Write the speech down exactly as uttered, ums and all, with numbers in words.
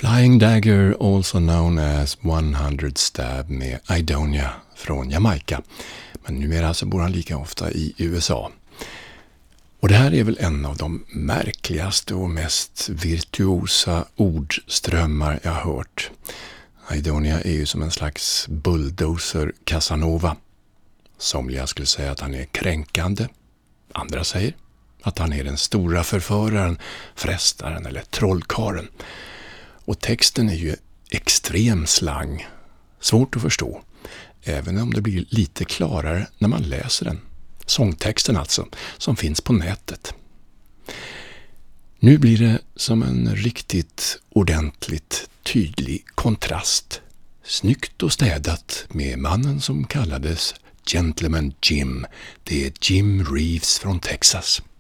Flying Dagger, also known as hundra Stab med Idonia från Jamaica. Men numera så bor han lika ofta i U S A. Och det här är väl en av de märkligaste och mest virtuosa ordströmmar jag har hört. Idonia är ju som en slags bulldozer Casanova. Somliga skulle säga att han är kränkande. Andra säger att han är den stora förföraren, frestaren eller trollkaren. Och texten är ju extrem slang. Svårt att förstå. Även om det blir lite klarare när man läser den. Sångtexten alltså, som finns på nätet. Nu blir det som en riktigt ordentligt tydlig kontrast. Snyggt och städat med mannen som kallades Gentleman Jim. Det är Jim Reeves från Texas.